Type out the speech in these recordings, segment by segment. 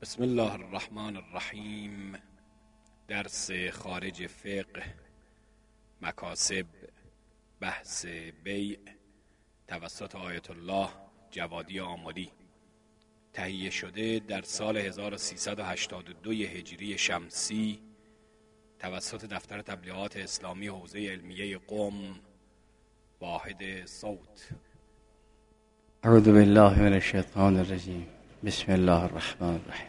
بسم الله الرحمن الرحیم. درس خارج فقه، مکاسب، بحث بیع توسط آیت الله جوادی آملی، تهیه شده در سال 1382 هجری شمسی توسط دفتر تبلیغات اسلامی حوزه علمیه قم، واحد صوت. اعوذ بالله من الشیطان الرجیم. بسم الله الرحمن الرحیم.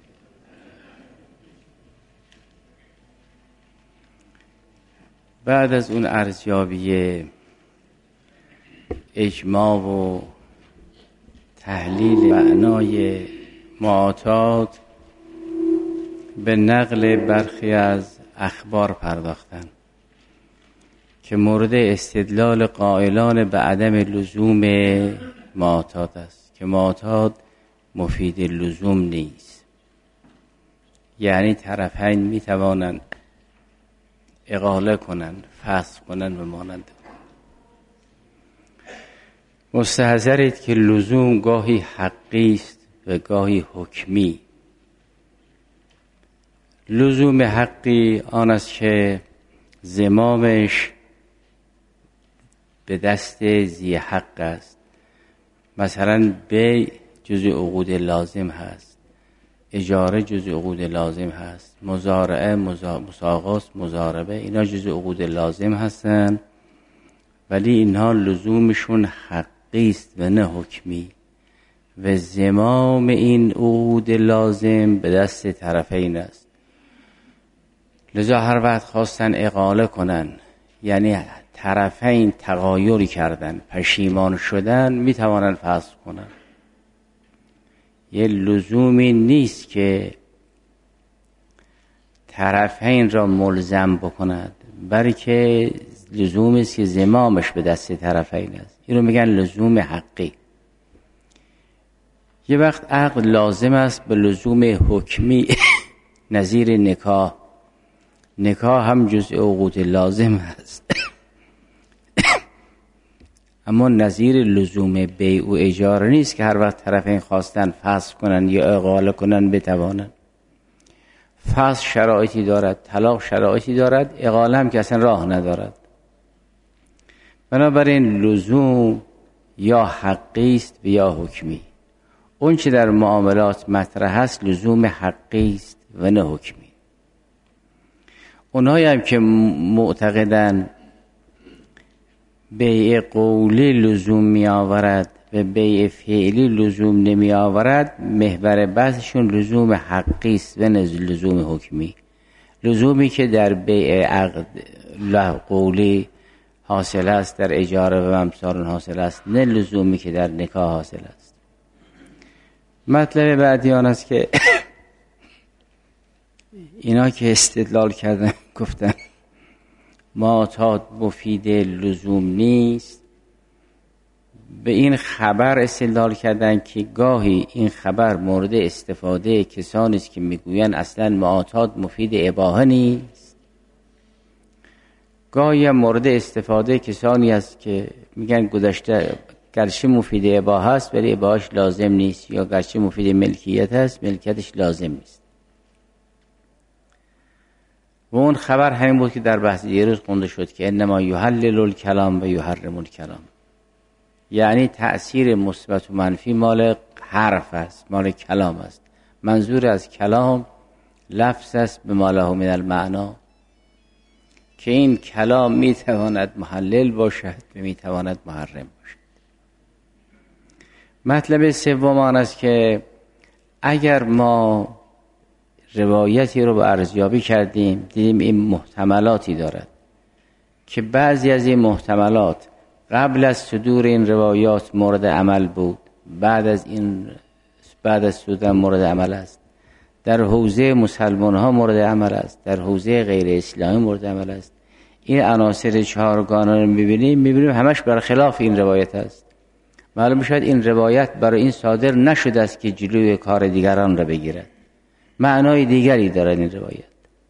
بعد از اون ارزیابی اجماع و تحلیل معنای معاطات، به نقل برخی از اخبار پرداختن که مورد استدلال قائلان به عدم لزوم معاطات است، که معاطات مفید لزوم نیست. یعنی طرفین می توانند اقاله کنند، فسخ کنند و مانند. مستحضرید که لزوم گاهی حقی است و گاهی حکمی. لزوم حقی آن است که زمامش به دست ذی حق است. مثلا بیع جزء عقود لازم هست، اجاره جزء عقود لازم هست، مزارعه، مساقات، مضاربه، اینا جزء عقود لازم هستن، ولی اینها لزومشون حقی است و نه حکمی، و زمام این عقود لازم به دست طرفین است. لذا هر وقت خواستن اقاله کنن، یعنی طرفین تغایری کردن، پشیمان شدن، میتوانن فسخ کنن. یه لزومی نیست که طرفین را ملزم بکند، بلکه لزومی است که زمامش به دست طرفین است. این رو میگن لزوم حقی. یه وقت عقد لازم است به لزوم حکمی نظیر نکاح. نکاح هم جزء عقود لازم هست اما نظیر لزوم بیع و اجاره نیست که هر وقت طرفین خواستن فسخ کنن یا اقاله کنن بتوانن. فسخ شرایطی دارد، طلاق شرایطی دارد، اقاله هم که اصلا راه ندارد. بنابراین لزوم یا حقی است و یا حکمی. اون چه در معاملات مطرح است لزوم حقی است و نه حکمی. اونایی هم که معتقدن بیع قولی لزوم می آورد و بیع فعلی لزوم نمی آورد، محور بحثشون لزوم حقی است و نه لزوم حکمی. لزومی که در بیع عقد قولی حاصل است، در اجاره و امثال حاصل است، نه لزومی که در نکاح حاصل است. مطلب بعدی آن است که اینا که استدلال کردن گفتن معاطات مفید لزوم نیست، به این خبر استدلال کردن که گاهی این خبر مورد استفاده کسانی است که میگوین اصلا معاطات مفید اباحه نیست، گاهی هم مورد استفاده کسانی است که میگن گذشته گرچه مفید اباحه است ولی اباحهش لازم نیست، یا گرچه مفید ملکیت است ملکیتش لازم نیست. و اون خبر همین بود که در بحث دیروز خونده شد که انما یحلل الکلام و یحرم الکلام. یعنی تأثیر مثبت و منفی مال حرف است، مال کلام است. منظور از کلام لفظ است به ما له من المعنا، که این کلام میتواند محلل باشد و میتواند محرم باشد. مطلب سوم آن است که اگر ما روایتی رو به ارزیابی کردیم، دیدیم این محتملاتی دارد که بعضی از این محتملات قبل از صدور این روایات مورد عمل بود، بعد از صدور مورد عمل است، در حوزه مسلمان ها مورد عمل است، در حوزه غیر اسلامی مورد عمل است. این عناصر چهارگانه رو میبینیم همش برخلاف این روایت است. معلوم شد این روایت برای این صادر نشده است که جلوی کار دیگران را بگیرد، معنای دیگری دارد این روایت.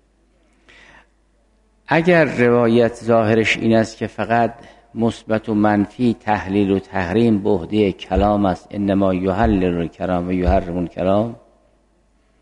اگر روایت ظاهرش این است که فقط مثبت و منفی تحلیل و تحریم به عهده کلام است، انما یحلل الکلام و یحرم الکلام،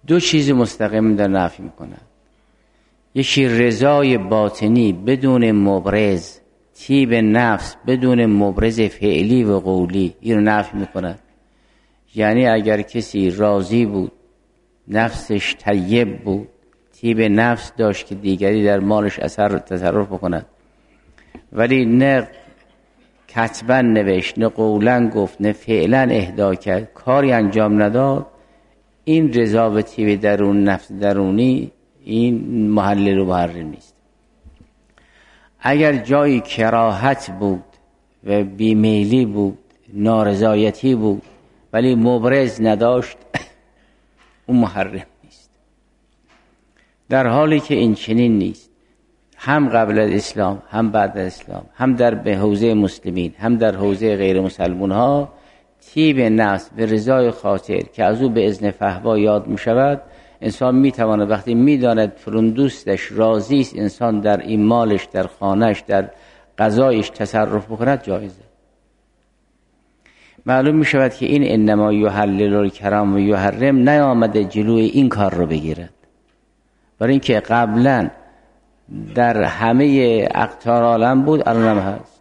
دو چیز مستقیم در نفی میکنن. یکی رضای باطنی بدون مبرز، طیب نفس بدون مبرز فعلی و قولی، این رو نفی میکنن. یعنی اگر کسی راضی بود، نفسش طیب بود، طیب نفس داشت که دیگری در مالش تصرف بکند، ولی نه کتبا نوشت، نه قولا گفت، نه فعلا اهدا کرد، کاری انجام نداد، این رضا و طیب درون نفس درونی این محلل و محرم نیست. اگر جایی کراهت بود و بیمیلی بود، نارضایتی بود، ولی مبرز نداشت، اون محرم نیست. در حالی که این چنین نیست، هم قبل از اسلام، هم بعد از اسلام، هم در به حوزه مسلمین، هم در حوزه غیر مسلمون ها، طیب نفس و رضای خاطر که از او به اذن فهوا یاد می شود، انسان می تواند وقتی می داند فلان دوستش راضی است انسان در این مالش، در خانهش، در غذایش تصرف بکند، جایزه. معلوم می شود که این انما یحلل الکرام و یحرم نیامده جلوی این کار رو بگیرد، برای اینکه قبلا در همه اقطار عالم بود، الان هم هست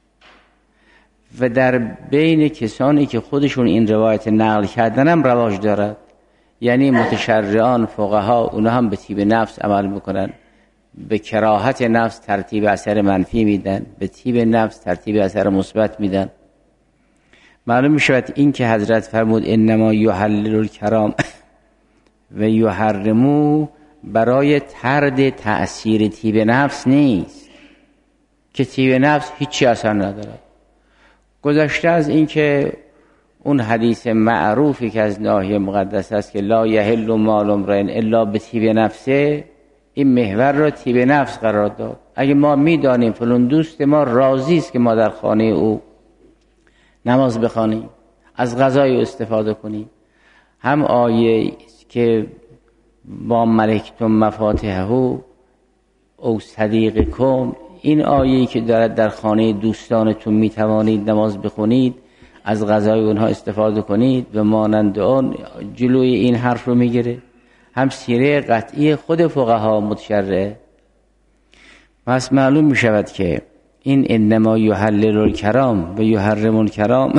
و در بین کسانی که خودشون این روایت نقل کردن هم رواج دارد. یعنی متشرعان، فقها، اونا هم به طیب نفس عمل میکنن، به کراهت نفس ترتیب اثر منفی میدن، به طیب نفس ترتیب اثر مثبت میدن. معلوم میشود این که حضرت فرمود انما یحلل الکرام و یحرمو برای طرد تأثیر طیب نفس نیست که طیب نفس هیچی اثر ندارد. گذشته از این که اون حدیث معروفی که از ناحیه مقدس است که لا یحل مال امرئ الا بطیب نفسه، این محور را طیب نفس قرار داد. اگه ما میدانیم فلان دوست ما راضی است که ما در خانه او نماز بخوانیم، از غذای استفاده کنیم، هم آیه که با ملکتم مفاتحه او صدیقکم، این آیه‌ای که دارد در خانه دوستانتون میتوانید نماز بخونید، از غذای اونها استفاده کنید و مانند آن، جلوی این حرف رو میگیره. هم سیره قطعی خود فقها متشرعه. پس معلوم میشود که این انما یحلل الکرام و یحرم الکرام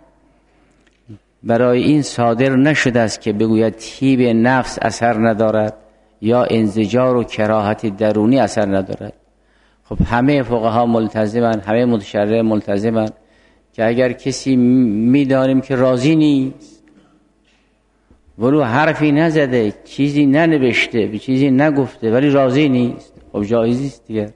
برای این صادر نشده است که بگوید طیب نفس اثر ندارد یا انزجار و کراهت درونی اثر ندارد. خب همه فقها ملتزمن، همه متشرع ملتزمن که اگر کسی میدانیم که راضی نیست، ولو حرفی نزده، چیزی ننوشته، به چیزی نگفته، ولی راضی نیست، خب جایزی است دیگه.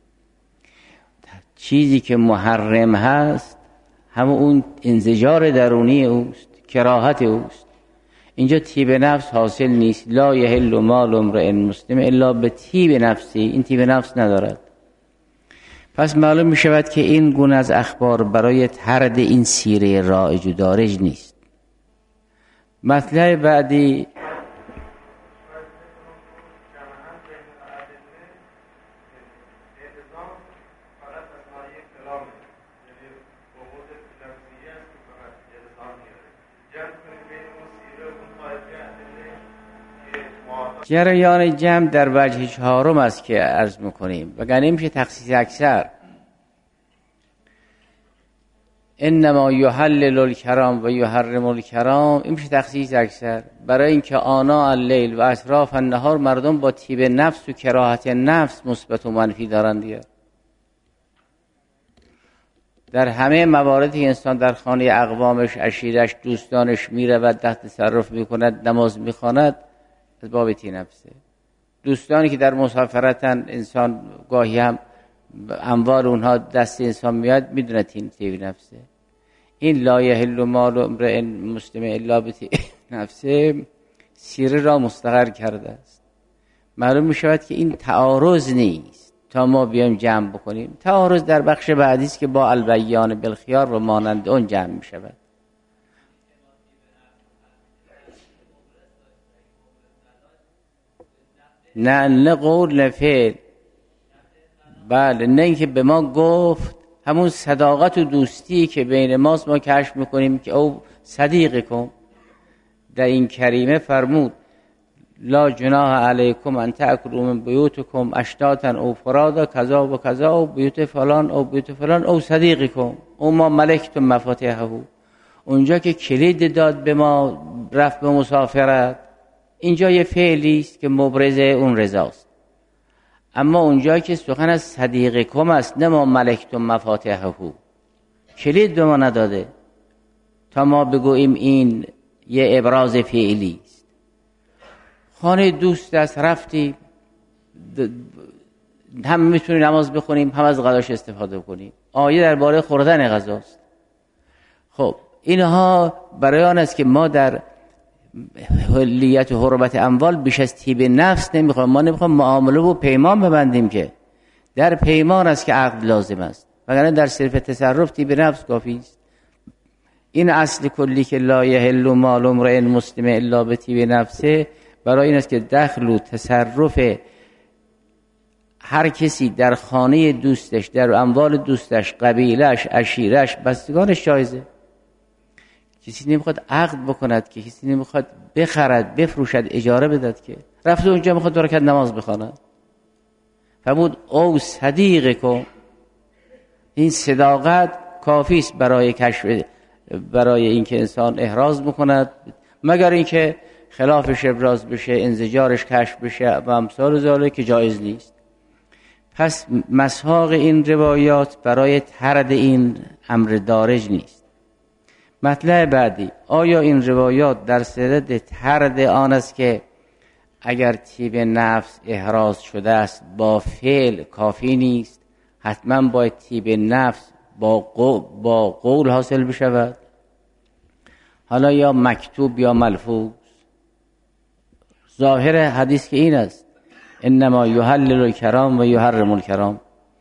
چیزی که محرم هست همون اون انزجار درونی اوست، کراهت اوست. اینجا طیب نفس حاصل نیست. لا یحل مال امرئ مسلم الا به طیب نفسی، این طیب نفس ندارد. پس معلوم می شود که این گونه از اخبار برای طرد این سیره رایج و دارج نیست. مطلب بعدی جریان جمع در وجه چهارم است که عرض میکنیم، وگرنه میشه تخصیص اکثر. انما یحلل الکرام و یحرم الکرام، این میشه تخصیص اکثر، برای اینکه آناء اللیل و اطراف النهار مردم با طیب نفس و کراهت نفس مثبت و منفی دارند دیگه. در همه مواردی که انسان در خانه اقوامش، عشیرش، دوستانش میرود، تحت تصرف میکند، نماز میخواند، از باب طیب نفسه. دوستانی که در مسافرتن، انسان گاهی هم اموال اونها دست انسان میاد، میدونه طیب نفسه. این لا یحل مال امرئ مسلم الا بطیب نفسه سیره را مستقر کرده است. معلوم می شود که این تعارض نیست تا ما بیایم جمع بکنیم. تعارض در بخش بعدی است که با البیان بالخیار و مانند اون جمع می شود. نه قول نه فعل. بله، نه اینکه به ما گفت، همون صداقت و دوستی که بین ماست ما کشف میکنیم که او صدیقکم. در این کریمه فرمود لا جناح علیکم ان تأکلوا من بیوتکم اشتاتا او فرادا کذا و کذا او بیوت فلان او بیوت فلان او صدیقکم او ما ملکتم مفاتیحه. اونجا که کلید داد به ما رفت به مسافرت، اینجا یه فعلی است که مبرز اون رضاست. اما اونجا که سخن از صدیقکم است، نه ما ملکتم مفاتیحه، کلید به ما نداده تا ما بگوییم این یه ابراز فعلی است. خانه دوست است، رفتی هم میتونی نماز بخونیم، هم از غذاش استفاده کنیم. آیه درباره خوردن غذاست. خب اینها برای آن است که ما در حلیت و حرمت اموال بیش از طیب نفس نمیخوایم. ما نمیخوایم معامله و پیمان ببندیم، که در پیمان است که عقد لازم است، وگرنه در صرف تصرف طیب نفس کافی است. این اصل کلی که لا یحل مال امرئ مسلم الا بطیب نفسه، برای این است که دخل و تصرف هر کسی در خانه دوستش، در اموال دوستش، قبیلش، عشیرش، بستگانش جایزه. کسی نمیخواد عقد بکند، که کسی نمیخواد بخرد، بفروشد، اجاره بدهد، که رفت اونجا میخواد 2 رکعت نماز بخواند. فرمود او صدیقکم. این صداقت کافی است برای کشف، برای اینکه انسان احراز بکند، مگر اینکه خلافش ابراز بشه، انزجارش کشف بشه و امثال ذالک، که جایز نیست. پس مساق این روایات برای طرد این امر دارج نیست. مطلب بعدی، آیا این روایات در صدد طرد آن است که اگر طیب نفس احراز شده است با فعل کافی نیست، حتما باید طیب نفس با قول حاصل بشود، حالا یا مکتوب یا ملفوظ؟ ظاهر حدیث که این است، انما یحلل الکرام و یحرم الکرام.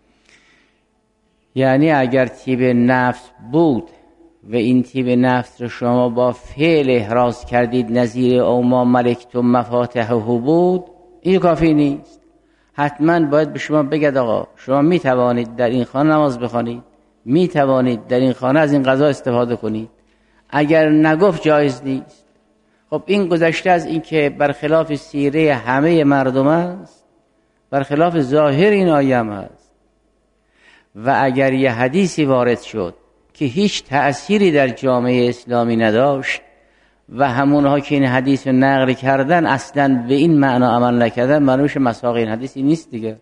یعنی اگر طیب نفس بود و این طیب نفس رو شما با فعل احراز کردید، نظیر او ما ملکتم مفاتیحه بود، این کافی نیست. حتما باید به شما بگید آقا شما می توانید در این خانه نماز بخوانید، می توانید در این خانه از این غذا استفاده کنید. اگر نگفت جایز نیست. خب این گذشته از این که برخلاف سیره همه مردم است، برخلاف ظاهر این آیه هم هست. و اگر یه حدیثی وارد شد که هیچ تأثیری در جامعه اسلامی نداشت و همونها که این حدیث رو نقل کردن اصلا به این معنا عمل نکردن، معلوم میشه مساق این حدیثی نیست دیگه.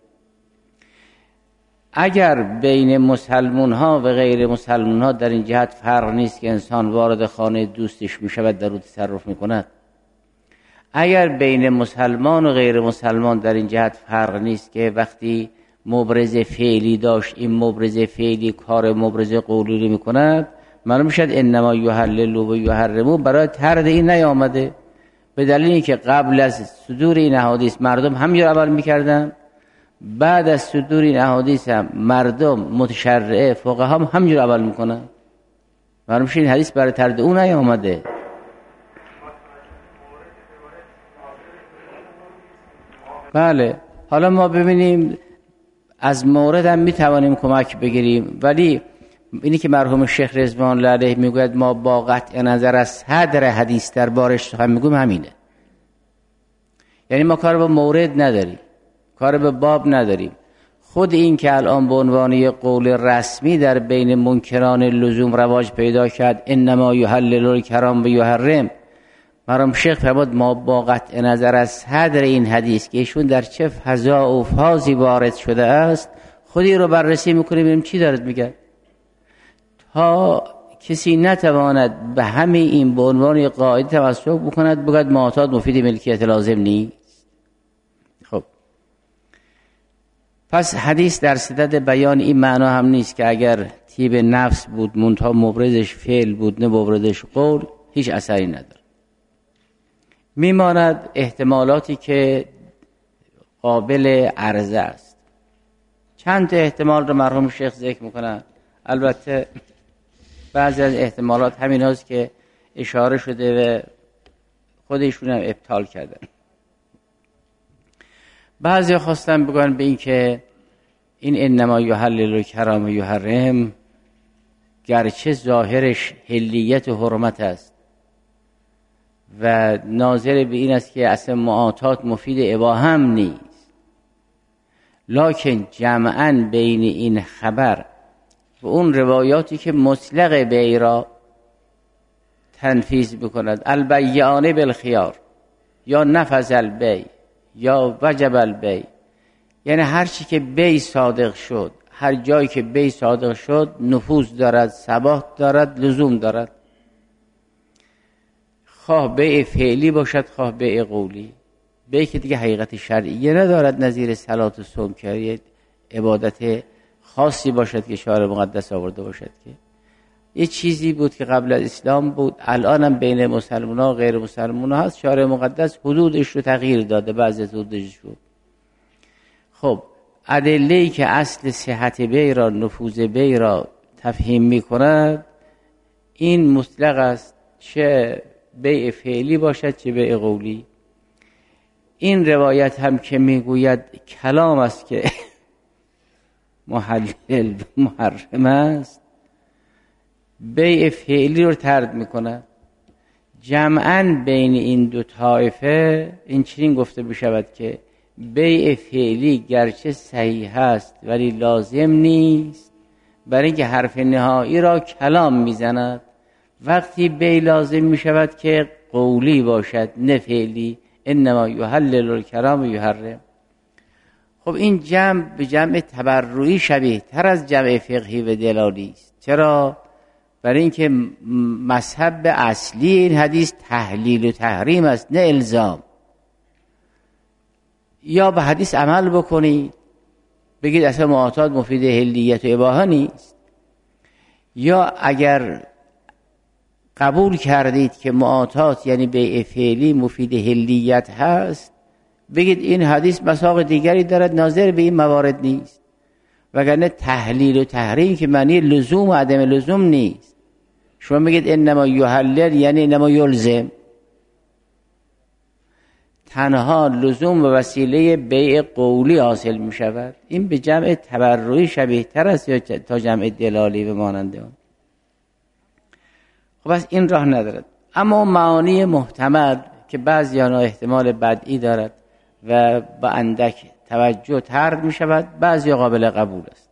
اگر بین مسلمون ها و غیر مسلمون ها در این جهت فرق نیست که انسان وارد خانه دوستش میشه و در او تصرف میکند، اگر بین مسلمان و غیر مسلمان در این جهت فرق نیست که وقتی مبرز فعلی داشت این مبرز فعلی کار مبرز قولی میکند، معلوم شد انما یحلل و یحرم برای طرد این نیامده، به دلیل اینکه قبل از صدور این احادیث مردم همینجور عمل میکردن، بعد از صدور این احادیث هم مردم متشرعه فقها هم همینجور عمل میکنن. معلوم شد این حدیث برای طرد اون نیامده. بله، حالا ما ببینیم از مورد هم میتوانیم کمک بگیریم، ولی اینی که مرحوم شیخ رضوان الله علیه میگوید ما با قطع نظر از صدر حدیث در بارش سخن میگویم همینه. یعنی ما کار به مورد نداریم، کار به باب نداریم. خود این که الان به عنوان قول رسمی در بین منکران لزوم رواج پیدا کرد، انما یحلل الکرام و یحرم، مرحوم شیخ فرمود ما با قطع نظر از صدر این حدیث که ایشون در چه فضا و فازی وارد شده است، خودی رو بررسی میکنیم ببینیم چی دارد میگه، تا کسی نتواند به همه این به عنوان قاعده تمسک بکند بگوید معتاد مفید ملکیت لازم نیست. خب پس حدیث در صدد بیان این معنا هم نیست که اگر طیب نفس بود منتها مبرزش فعل بود نه مبرزش قول، هیچ اثری نداره. میماند احتمالاتی که قابل عرضه است. چند تا احتمال رو مرحوم شیخ ذکر میکنن. البته بعضی از احتمالات همین هاست که اشاره شده و خودشون هم ابطال کردن. بعضی خواستن بگن به این که این انما یحلل الکرام و یحرم گرچه ظاهرش حلیت و حرمت است، و ناظر به این است که اصلا معاطات مفید اباحه هم نیست، لکن جمعاً بین این خبر و اون روایاتی که مطلق بیع را تنفیذ بکند، البیعان بالخیار یا نفذ البیع یا وجب البیع، یعنی هر چی که بیع صادق شد، هر جایی که بیع صادق شد نفوذ دارد، ثبات دارد، لزوم دارد، خواه بیع فعلی باشد خواه بیع قولی. بیع که دیگه حقیقت شرعیه ندارد، نظیر صلات و صوم که عبادت خاصی باشد که شارع مقدس آورده باشد، که یه چیزی بود که قبل از اسلام بود، الان هم بین مسلمان ها و غیر مسلمان ها هست. شارع مقدس حدودش رو تغییر داده، بعضی حدودش رو. خب ادله‌ای که اصل صحت بیع را، نفوذ بیع را تفهیم می کند، این مطلق است، چه بیع فعلی باشد چه بیع قولی. این روایت هم که میگوید کلام است که محلل و محرم است، بیع فعلی رو طرد میکنه. جمعاً بین این دو طایفه این چنین گفته بشود که بیع فعلی گرچه صحیح است ولی لازم نیست، برای اینکه حرف نهایی را کلام میزند. وقتی بیع لازم میشود که قولی باشد نه فعلی، انما یحلل الکلام و یحرم. خب این جمع به جمع تبرعی شبیه تر از جمع فقهی و دلالی است. چرا؟ برای اینکه مذهب اصلی این حدیث تحلیل و تحریم است نه الزام. یا به حدیث عمل بکنید بگید اصلا معاطات مفید حلیت و اباحه نیست، یا اگر قبول کردید که معاطات یعنی بیع فعلی مفید حلیت هست، بگید این حدیث مساق دیگری دارد ناظر به این موارد نیست. وگرنه تحلیل و تحریم که معنی لزوم و عدم لزوم نیست. شما بگید انما یحلل یعنی انما یلزم، تنها لزوم و وسیله بیع قولی حاصل می شود. این به جمع تبرعی شبیه تر است یا تا جمع دلالی و ماننده آن. خب بس این راه ندارد. اما معانی محتمل که بعضی آنها احتمال بدعی دارد و با اندک توجه طرد می شود، بعضی قابل قبول است.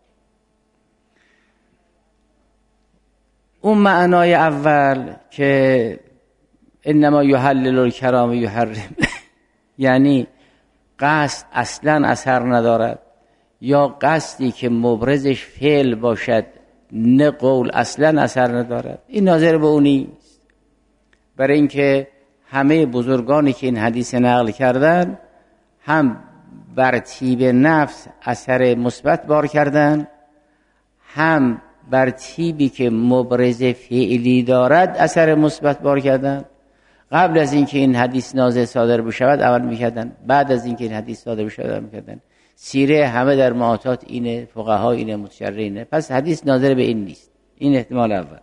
اون معنای اول که انما یحلل الکلام و یحرم یعنی قصد اصلا اثر ندارد، یا قصدی که مبرزش فعل باشد نه قول اصلا اثر ندارد، این ناظر به اون نیست. برای اینکه همه بزرگانی که این حدیث نقل کردن هم بر طیب نفس اثر مثبت بار کردن، هم بر طیبی که مبرز فعلی دارد اثر مثبت بار کردن. قبل از اینکه این حدیث نازل صادر بشود عمل میکردن، بعد از اینکه این حدیث صادر بشود عمل میکردن. سیره همه در معاطات اینه، فقها اینه، متشرعینه. پس حدیث ناظر به این نیست. این احتمال اول.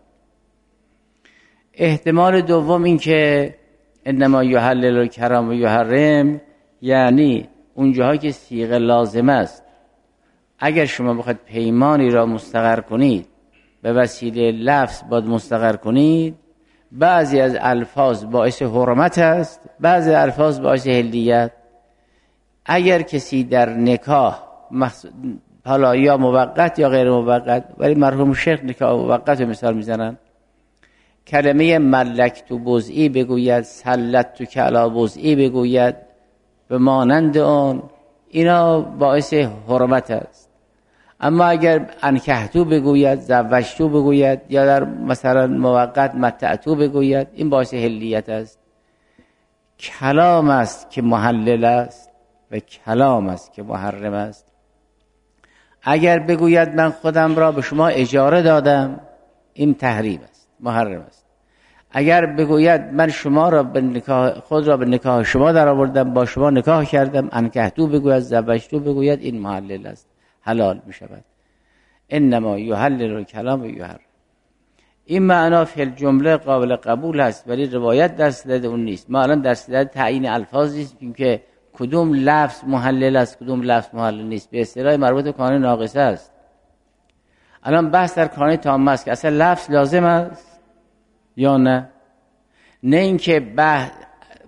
احتمال دوم این که انما یحلل الکلام و یحرم، یعنی اونجاها که صیغه لازم است، اگر شما بخواید پیمانی را مستقر کنید به وسیله لفظ باید مستقر کنید، بعضی از الفاظ باعث حرمت است، بعضی الفاظ باعث حلیت. اگر کسی در نکاح حالا یا موقت یا غیر موقت، ولی مرحوم شیخ نکاح موقت رو مثال میزنن، کلمه ملکتو بزئی بگوید، سلطتو کلا بزئی بگوید به مانند اون، اینا باعث حرمت است. اما اگر انکحتو بگوید، زوجتو بگوید، یا در مثلا موقت متعتو بگوید، این باعث حلیت است. کلام است که محلل است و کلام است که محرم است. اگر بگوید من خودم را به شما اجاره دادم، این تحریم است، محرم است. اگر بگوید من شما را به نکاح، خود را به نکاح شما در آوردم، با شما نکاح کردم، انکحتو بگوید، زوجتو بگوید، این محلل است، حلال می شود. انما یحلل الکلام و یحرم. این معنا فی الجمله قابل قبول است، ولی روایت در صدد اون نیست. ما الان در صدد تعیین الفاظ نیستیم که کدوم لفظ محلل است کدوم لفظ محلل نیست. به اصطلاح مربوط به کانون ناقصه است. الان بحث در کانون تام است که اصلا لفظ لازم است یا نه. نه اینکه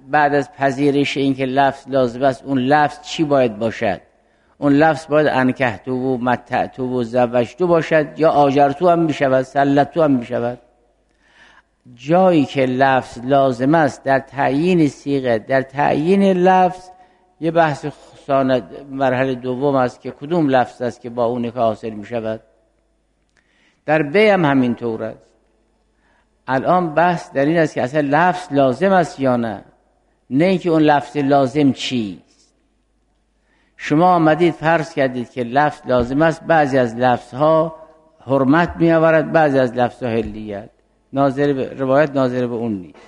بعد از پذیرش این که لفظ لازم است، اون لفظ چی باید باشد؟ اون لفظ باید انکحتو و متعتو و زوجتو باشد یا آجرتو هم میشود، سلتو هم میشود. جایی که لفظ لازم است در تعیین صیغه، در تعیین لفظ، یه بحث مرحله دوم است که کدوم لفظ است که با اون نکاح حاصل میشود. در بیع هم همینطور است. الان بحث در این است که اصلا لفظ لازم است یا نه اینکه اون لفظ لازم چیست. شما آمدید فرض کردید که لفظ لازم است، بعضی از لفظها حرمت می آورد، بعضی از لفظها حلیت. روایت ناظر به اون نیست.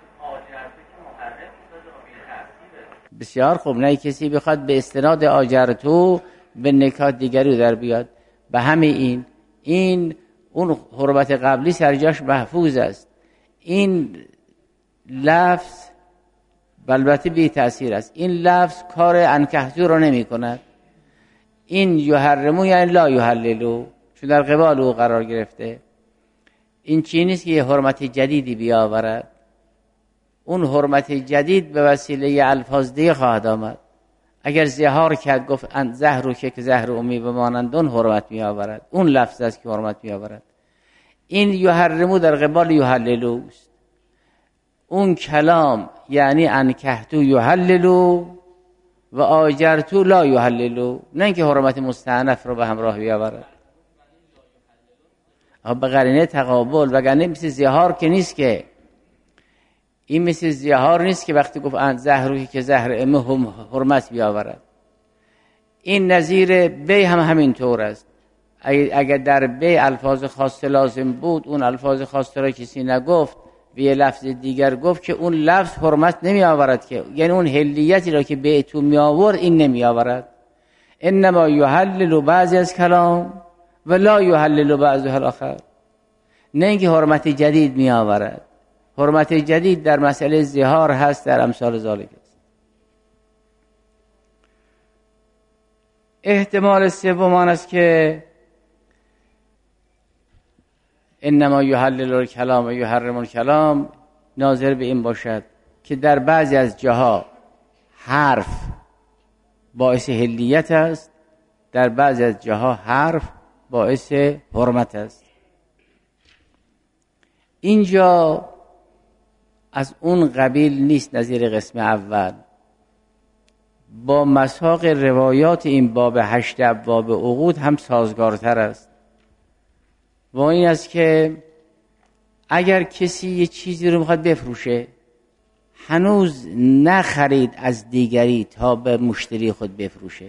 بسیار خوب، نه کسی بخواد به استناد آجرتو به نکاح دیگری در بیاد. به همه این اون حرمت قبلی سرجاش محفوظ است. این لفظ البته بی تأثیر است. این لفظ کار انکحتو رو نمی کند. این یحرمو یعنی لا یحللو، چون در قبال او قرار گرفته. این چی نیست که یه حرمت جدیدی بیاورد. اون حرمت جدید به وسیله الفاظ دیگه خواهد آمد. اگر زهار کرد گفت ان زهرو که زهر امی بمانند، اون حرمت می آورد. اون لفظ است که حرمت می آورد. این یحرمو در قبال یحللو است. اون کلام یعنی انکحتو یحللو و آجرتو لا یحللو، نه اینکه حرمت مستأنف رو به همراه بیاورد. به قرینه تقابل، وگرنه مثل زهار که نیست که. این مثل زهار نیست که وقتی گفت ان زهروی که زهر امه هم حرمت بیاورد. این نظیر بی هم همینطور است. اگر در بی الفاظ خاصه لازم بود، اون الفاظ خاصه را کسی نگفت و یه لفظ دیگر گفت که اون لفظ حرمت نمی آورد، که یعنی اون حلیتی را که بیتو می آورد این نمی آورد. انما یحلل بعضی از کلام و لا یحلل بعضها الاخر، نه اینکه حرمت جدید می آورد. حرمت جدید در مسئله زهار هست، در امثال ذالک است. احتمال سوم آن است که انما یحلل الکلام و یحرم الکلام ناظر به این باشد که در بعضی از جاها حرف باعث حلیت است، در بعضی از جاها حرف باعث حرمت است. اینجا از اون قبیل نیست نظیر قسم اول. با مساق روایات این باب 8 ابواب عقود هم سازگارتر است. و این است که اگر کسی یه چیزی رو میخواد بفروشه، هنوز نخرید از دیگری تا به مشتری خود بفروشه،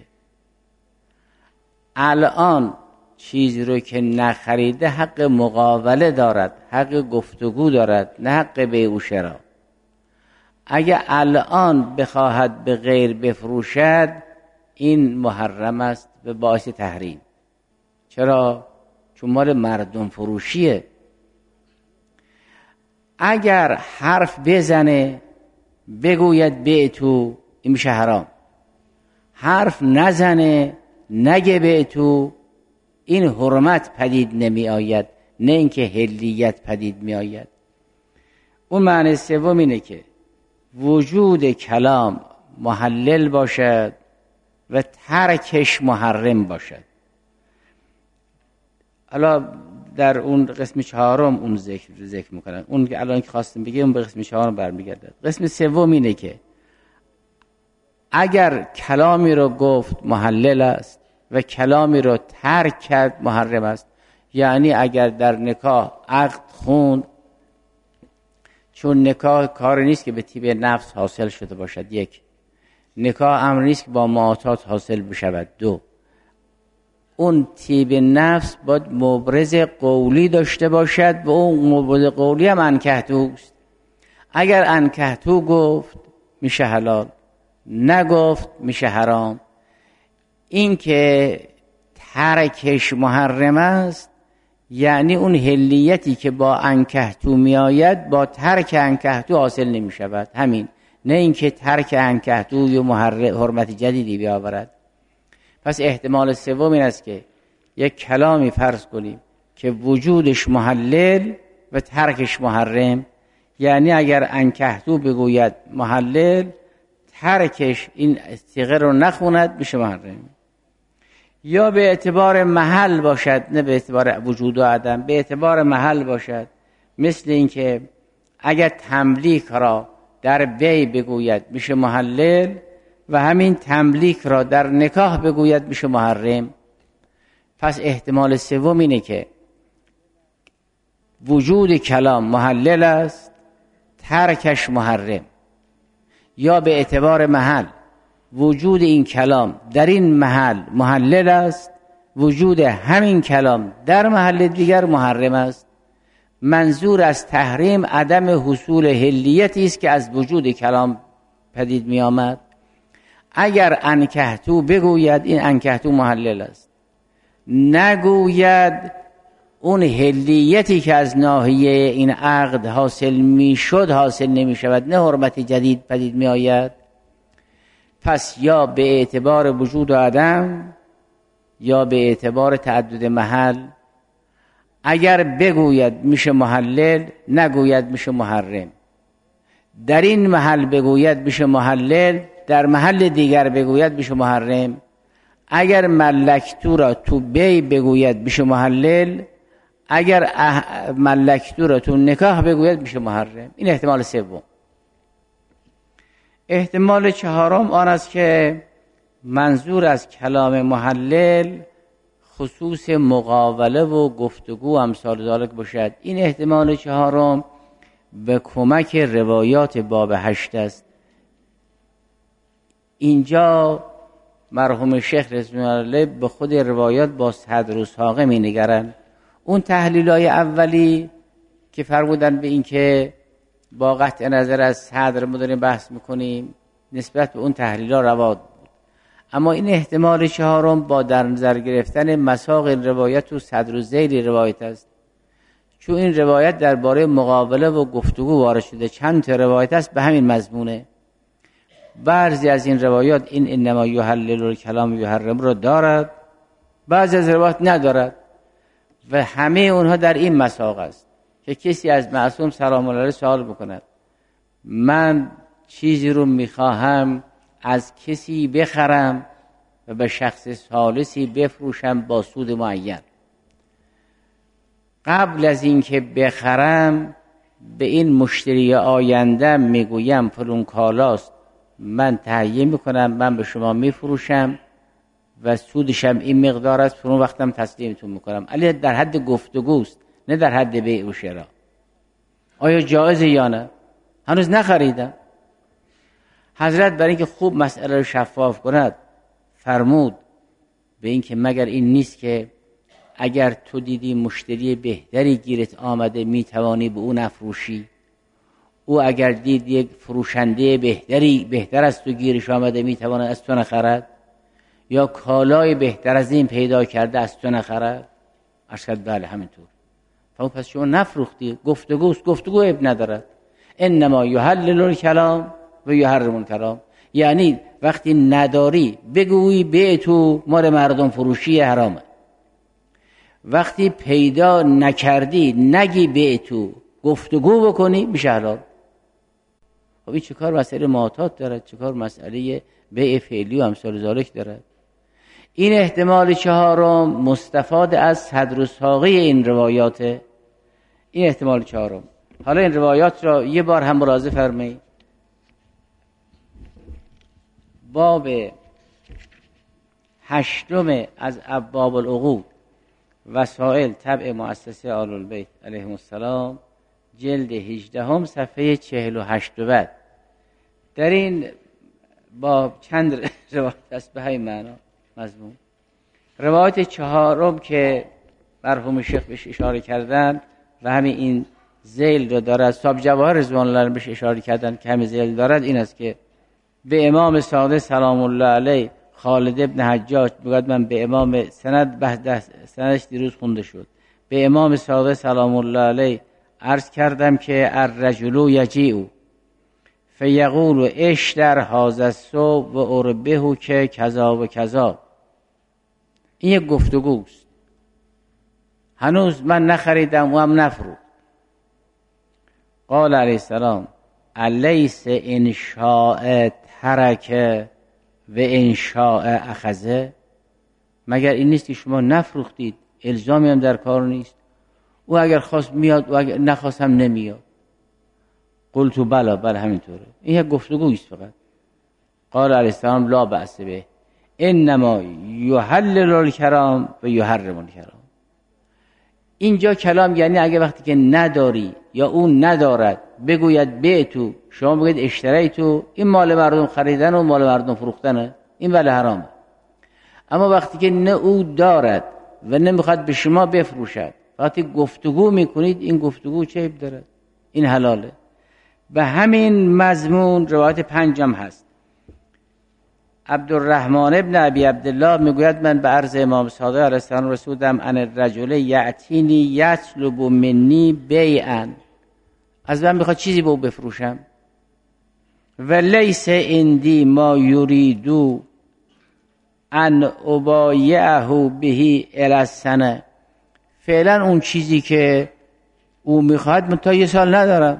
الان چیزی رو که نخریده حق مقابله دارد، حق گفتگو دارد، نه حق بیع و شرا. اگه الان بخواهد به غیر بفروشد، این محرم است به باعث تحریم. چرا؟ چون مال مردم فروشیه. اگر حرف بزنه بگوید بیعتو، این میشه حرام. حرف نزنه نگه بیعتو، این حرمت پدید نمی آید، نه اینکه حلیت پدید می آید. اون معنی سوم اینه که وجود کلام محلل باشد و ترکش محرم باشد. حالا در اون قسم چهارم اون ذکر میکنن، اون که الان که خواستم بگم به قسم چهارم برمیگرده. قسم سوم اینه که اگر کلامی رو گفت محلل است و کلامی رو ترک کرد محرم است. یعنی اگر در نکاح عقد خوند، چون نکاح کار نیست که به طیب نفس حاصل شده باشد، یک، نکاح امر نیست که با معاطات حاصل بشود، دو، اون طیب نفس باید مبرز قولی داشته باشد و اون مبرز قولی هم انکحتو است. اگر انکحتو گفت میشه حلال، نگفت میشه حرام. این که ترکش محرم است یعنی اون حلیتی که با انکحتو می آید با ترک انکحتو حاصل نمی شود. همین، نه اینکه ترک انکحتو یا حرمت جدیدی بیاورد. پس احتمال سوم این است که یک کلامی فرض کنیم که وجودش محلل و ترکش محرم، یعنی اگر انکحتو بگوید محلل، ترکش این صیغه رو نخوند میشه محرم. یا به اعتبار محل باشد، نه به اعتبار وجود و عدم، به اعتبار محل باشد، مثل اینکه اگر تملیک را در بیع بگوید میشه محلل و همین تملیک را در نکاح بگوید میشه محرم. پس احتمال سوم اینه که وجود کلام محلل است، ترکش محرم. یا به اعتبار محل، وجود این کلام در این محل محلل است، وجود همین کلام در محل دیگر محرم است. منظور از تحریم عدم حصول حلیتی است که از وجود کلام پدید می آمد. اگر انکحتو بگوید این انکحتو محلل است، نگوید اون حلیتی که از ناحیه این عقد حاصل می شد حاصل نمی شود، نه حرمت جدید پدید می آید، پس یا به اعتبار وجود و عدم یا به اعتبار تعدد محل، اگر بگوید میشه محلل، نگوید میشه محرم. در این محل بگوید میشه محلل، در محل دیگر بگوید میشه محرم. اگر ملکتو را تو بیع بگوید میشه محلل، اگر ملکتو را تو نکاح بگوید میشه محرم. این احتمال سوم. احتمال چهارم آن است که منظور از کلام محلل خصوص مقابله و گفتگو امثال ذالک باشد. این احتمال چهارم به کمک روایات باب 8 است. اینجا مرحوم شیخ رضوان الله به خود روایات با صدر و ساقه می نگرند. اون تحلیل‌های اولی که فرمودن به این که با قطع نظر از صدر ما داریم بحث میکنیم، نسبت به اون تحلیل‌ها روا بود. اما این احتمال چهارم با در نظر گرفتن مساق این روایت و صدر و ذیل روایت است. چون این روایت درباره مقابله و گفتگو وارد شده، چند تا روایت است به همین مضمونه. بعضی از این روایات این انما یحلل الکلام یحرم را دارد، بعضی از روایات ندارد و همه اونها در این مساق است که کسی از معصوم سلام الله علیه سوال بکند من چیزی رو میخواهم از کسی بخرم و به شخص ثالثی بفروشم با سود معین، قبل از اینکه بخرم به این مشتری آینده میگویم فلان کالاست، من تهیه میکنم، من به شما میفروشم و سودشم این مقدار است، فلان وقتم تسلیمتون میکنم. علی در حد گفتگوست، نه در حد بیع و شراء. آیا جایزه یا نه؟ هنوز نخریدم. حضرت برای اینکه خوب مسئله رو شفاف کند فرمود به اینکه مگر این نیست که اگر تو دیدی مشتری بهتری گیرت آمده میتوانی به اون افروشی، او اگر دید یک فروشنده بهتر از تو گیرش آمده میتواند از تو نخرد، یا کالای بهتر از این پیدا کرده از تو نخرد. ارشد بله همینطور. پس شما نفروختی، گفتگوست، گفتگو عیب ندارد. انما یحلل الکلام و یحرم الکلام، یعنی وقتی نداری بگویی به تو مال مردم فروشی حرامه، وقتی پیدا نکردی نگی به تو گفتگو بکنی میشه حلال. خب این چه کار مسئله معاطات دارد، چه کار مسئله بیع فعلی و امثال ذالک دارد. این احتمال چهارم مستفاد از صدر و ساقه این روایات. این احتمال چهارم. حالا این روایات را یه بار هم ملاحظه فرمایید. باب 8 از ابواب العقود وسائل تبع مؤسسه آل البیت علیهم السلام، جلد 18 صفحه 48 بعد. در این باب چند روایت است به همین معنا مضمون. روایت چهارم که مرحوم شیخ بهش اشاره کردن و همین این ذیل رو دارد، صاحب جواهر رضوان الله بهش اشاره کردن که همین ذیل دارد، این است که به امام صادق سلام الله علیه خالد ابن حجاج میگوید من به امام سندش دیروز خونده شد، به امام صادق سلام الله علیه عرض کردم که الرجل یجیء فیقول اشتر هذا الصوب و اربحه که کذا و کذا. این یک گفتگوست، هنوز من نخریدم و هم نفروخت. قال علیه السلام الیس ان شاء ترک و ان شاء اخذ، مگر این نیست که شما نفروختید، الزامی هم در کار نیست، او اگر خواست میاد و اگر نخواست هم نمیاد. قلت بله همینطوره. این یک گفتگویی است فقط. قال علیه السلام لا بأس به انما یحلل الکرام و یحرم الکرام. اینجا کلام یعنی اگه وقتی که نداری یا اون ندارد بگوید بعتو، شما بگید اشتریتو، این مال مردم خریدن و مال مردم فروختنه، این ولی حرامه. اما وقتی که نه او دارد و نمیخواد به شما بفروشد، وقتی گفتگو میکنید، این گفتگو چه عیب دارد؟ این حلاله. به همین مضمون روایت 5 هست. عبدالرحمن ابن ابی عبدالله میگوید من به عرض امام صادق علیه السلام رسودم ان الرجل یأتینی یطلب منی بیعا، از من میخواد چیزی به او بفروشم، و لیس عندی ما یریدو ان ابایعه بهی الی السنه، فعلا اون چیزی که او میخواد من تا 1 سال ندارم.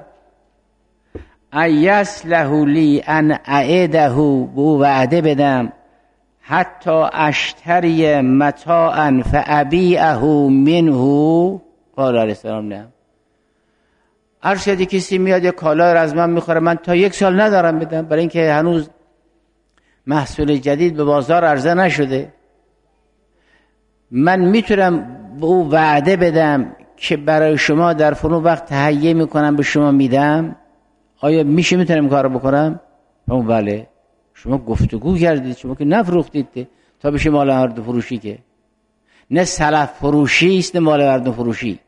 ایسله لی ان اعده، به او وعده بدم، حتی اشتری متاعا فابیعه منه. قال علیه السلام نه. ارشد کسی میاد یک کالای را از من میخوره، من تا 1 سال ندارم بدم، برای اینکه هنوز محصول جدید به بازار عرضه نشده. من میتونم به او وعده بدم که برای شما در فلان وقت تهیه میکنم به شما میدم. آیا میتونم کار بکنم؟ بله. شما گفتگو کردید، شما که نفروختید تا بشه مال مردم فروشی، که نه سلف فروشی است نه مال مردم فروشی.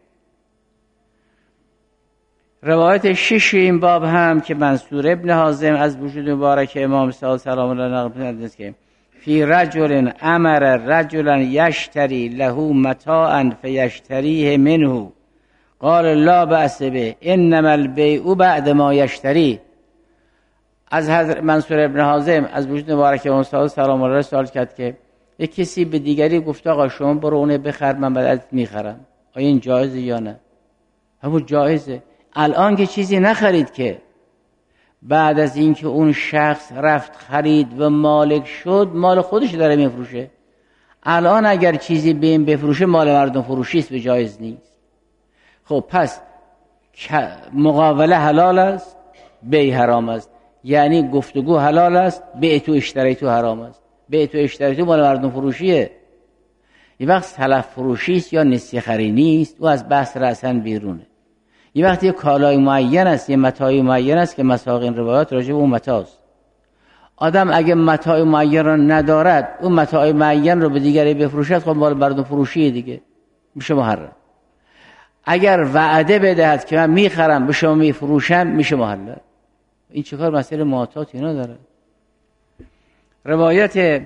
روایت 6 این باب هم که منصور ابن حازم از وجود مبارک امام صادق سلام الله علیه نقل است که فی رجل امر رجلا یشتری له متاعا فیشتریه منه، قال لا بأس به انما البیع بعد ما یشتری. از حضرت منصور ابن حازم از وجود مبارک امام صادق سلام الله سوال کرد که یک کسی به دیگری گفت آقا شما برو اونه بخر، من بعد ازت میخرم. آیا این جایزه یا نه؟ همون جایزه. الان که چیزی نخرید، که بعد از اینکه اون شخص رفت خرید و مالک شد، مال خودش داره میفروشه. الان اگر چیزی به این بفروشه مال مردم فروشی است، به جایز نیست. خب پس مقاوله حلال است، بیع حرام است. یعنی گفتگو حلال است، بیع تو اشتری تو حرام است. بیع تو اشتری تو مال مردم فروشیه. یه وقت سلف فروشی است یا نسیه خری نیست، و از بحث رأساً بیرونه. یه وقت یه کالای معین است، یه متاعی معین است که مساق این روایات راجع به اون متاست. آدم اگه متاع معین را ندارد، اون متاع معین رو به دیگری بفروشد، خب مال مردم فروشیه دیگه، میشه محرم. اگر وعده بدهد که من میخرم به شما میفروشم، میشه محرم. این چیکار مسئله معاطات اینا داره. روایت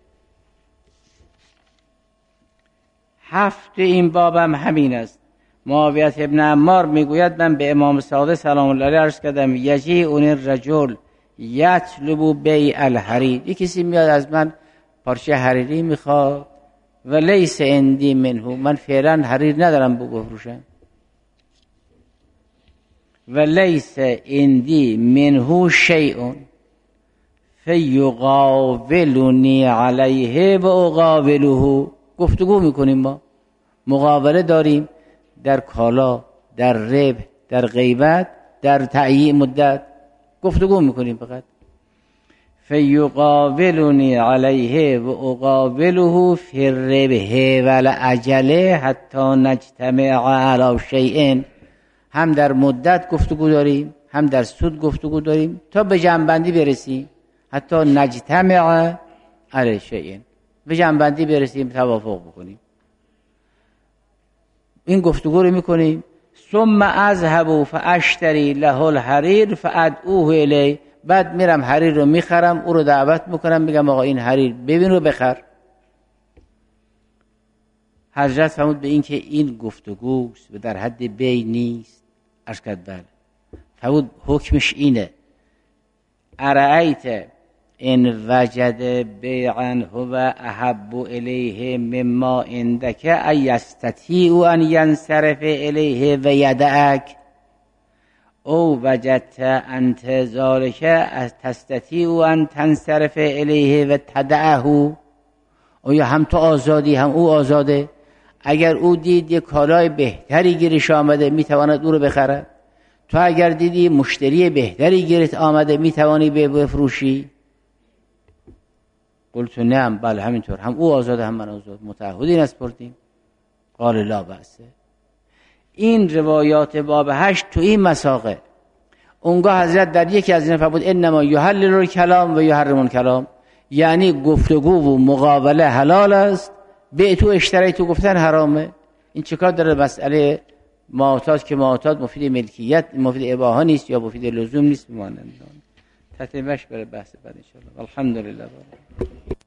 7 این بابم همین است. معاویه ابن عمار میگوید من به امام صادق سلام الله علیه عرض کردم یجیء الرجل یطلب بیع الحریر، یک کسی میاد از من پارچه حریری میخواد، و لیس عندی منه، من فعلا حریر ندارم بفروشم، و لیس عندی منه شیء فیقاولنی علیه و اقاوله. گفتگو میکنیم، ما مقابله داریم در کالا، در ربح، در غیبت، در تعیین مدت گفتگو میکنیم فقط. فیقاولنی علیه و اقاوله فی الربح والعجله حتی نجتمع علی شیء. هم در مدت گفتگو داریم، هم در سود گفتگو داریم، تا به جمع‌بندی برسیم. حتی نجتمع علی شیء، به جمع‌بندی برسیم، توافق بکنیم. این گفتگو رو میکنیم. ثم اذهب فاشتری له الحریر فادعوه الی، بعد میرم حریر رو میخرم، او رو دعوت میکنم، میگم آقا این حریر ببین رو بخر. حضرت فرمود به این که این گفتگوست و در حد بیع نیست. عرض کرد بله. فرمود حکمش اینه ارأیت ان وجد بیعا هو احب الیه مما عندک ایستطیع ان ینصرف الیه و یدعک. او وجدت انت ذالک از تستطیع ان تنصرف الیه و تدعه، یا هم تو آزادی هم او آزاده. اگر او دید یه کالای بهتری گیرش آمده میتواند او رو بخرد، تو اگر دیدی مشتری بهتری گیرت آمده میتوانی بفروشی. قلت نعم، بله همینطور، هم او آزاده هم من آزاد، متعهدین اسپردیم. قال لا بأسه. این روایات باب 8 تو این مساقه. اونگاه حضرت در یکی از این فرمود انما یحلل الکلام و یحرم الکلام، یعنی گفتگو و مقابله حلال است، بیع و اشتری تو گفتن حرامه. این چیکار داره مسئله معاطات که معاطات مفید ملکیت، مفید اباحه نیست یا مفید لزوم نیست. بمانند تتمش بر بحث بعد ان شاء الله. الحمدلله.